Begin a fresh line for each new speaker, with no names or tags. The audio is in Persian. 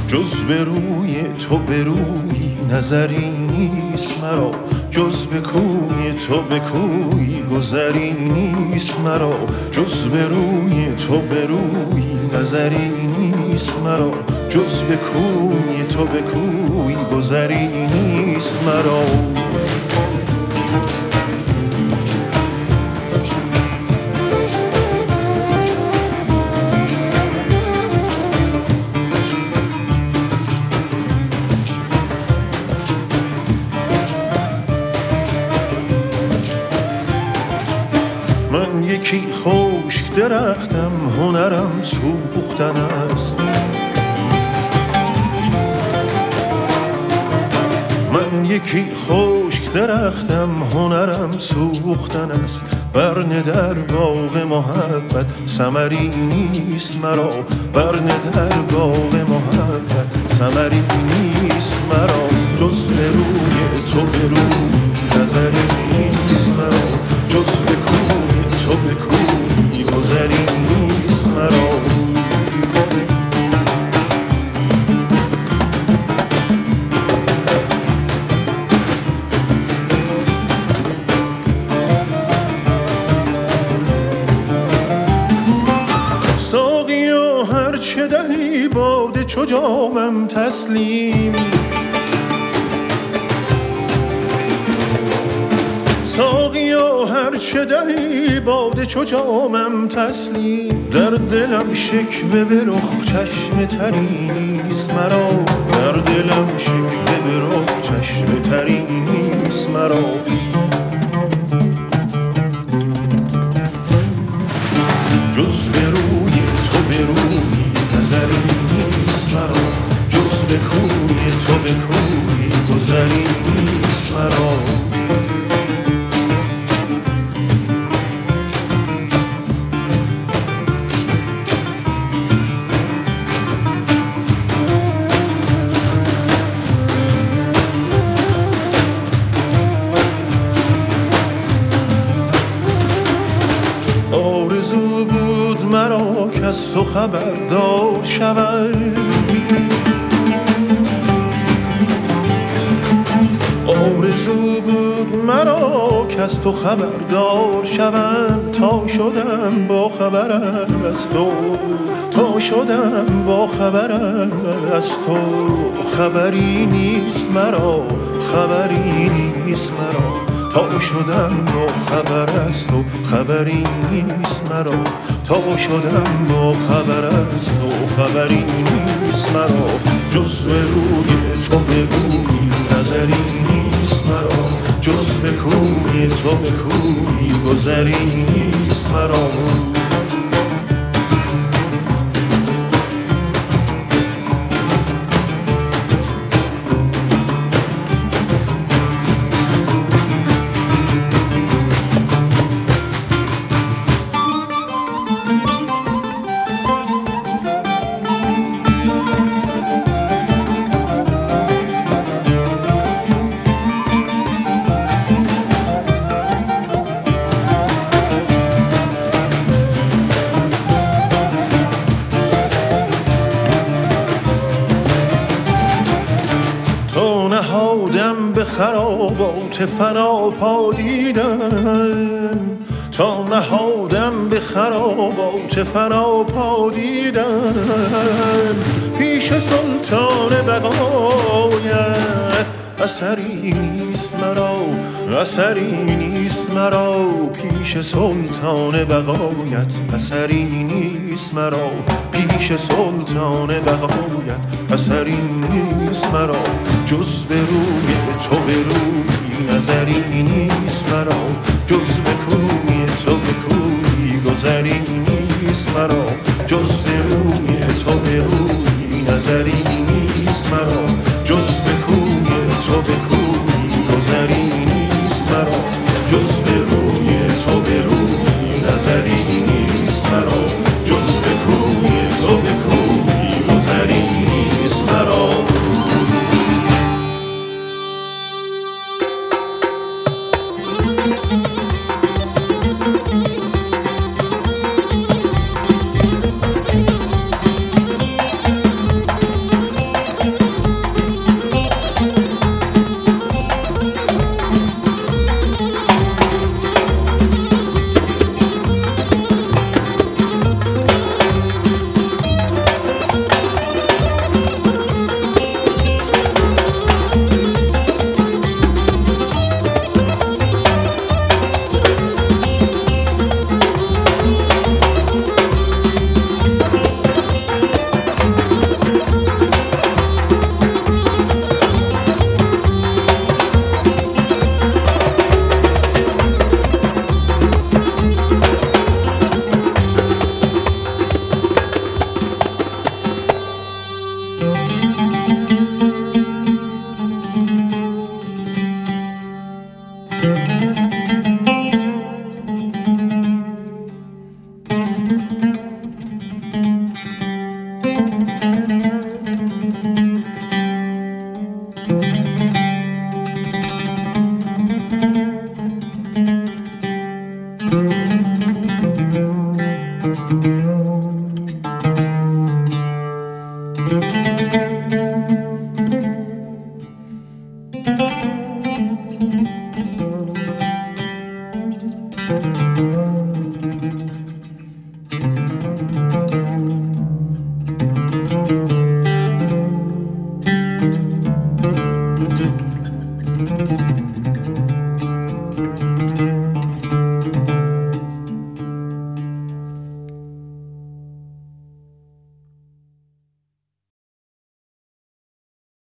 جز به روی تو به روی نظری نیست مرا، جز به کوی تو به کوی گذری نیست مرا، جز به روی تو به روی نظری نیست مرا، جز به کوی تو به کوی گذری نیست مرا. من یکی خشک درختم، هنرم سوختن است. من یکی خشک درختم، هنرم سوختن است. برنه در باغ محبت ثمری نیست مرا، برنه در باغ محبت ثمری نیست مرا، جز به روی تو به روی نظری نیست مرا، جز به کوی تو به کوی گذری نیست مرا. ساقیا هر چه دهی باده چو جامم تسلیم، ساقیا هر چه دهی باده چو جامم تسلیم. در دلم شکوه به رخ چشم تری نیست مرا، در دلم شکوه به رخ چشم تری نیست مرا. جز به روی تو به روی نظری نیست مرا، جز به کوی تو به کوی گذری نیست مرا. آرزو بود مرا که از تو خبردار شود، آرزو بود مرا که از تو خبردار شوم. تا شدم با خبر از تو، تا شدم با خبر از تو. خبری نیست مرا، خبری نیست مرا، تا شدم با خبر از تو. خبری نیست مرا، تا شدم با خبر از تو. خبری نیست مرا، جز به روی تو به روی نظری نیست مرا، جز به کوی تو به کوی گذری نیست مرا. نهادم به خرابات فنا پا دیدم، تا نهادم به خرابات فنا پا دیدم. پیش سلطان بقایت اثری نیست مرا، اثری نیست مرا. پیش سلطان بقایت اثری نیست مرا، پیش سلطان بقایت اثری نیست مرا. جز به روی تو به روی نظری نیست مرا، جز به کوی تو به کوی گذری نیست مرا، جز به روی تو به روی نظری نیست مرا، جز به کوی تو به کوی گذری نیست مرا، جز به روی تو به روی نظری نیست مرا، جز به کوی تو به کوی گذری نیست مرا.